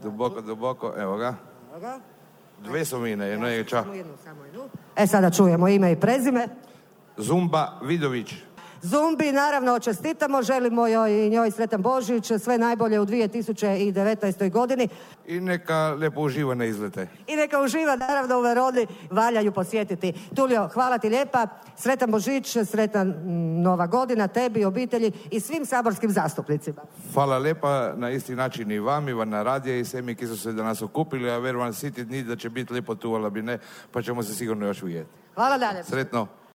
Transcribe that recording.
Duboko, evo ga. Dve su mine, jedno je ča. Samo jednu. Sada čujemo ime i prezime. Zumba Vidović. Zumbi, naravno, čestitamo, želimo joj i njoj sretan Božić, sve najbolje u 2019. godini. I neka lijepo uživa na izlete. I neka uživa, naravno, u Veroni, valja ju posjetiti. Tulio, hvala ti lijepa, sretan Božić, sretan Nova godina, tebi, obitelji i svim saborskim zastupnicima. Hvala lijepa, na isti način i vam, i na radije i svemi ki su se danas okupili, a verujem siti dni da će biti lijepo tu, ali bi ne, pa ćemo se sigurno još vidjeti. Hvala dalje. Sretno.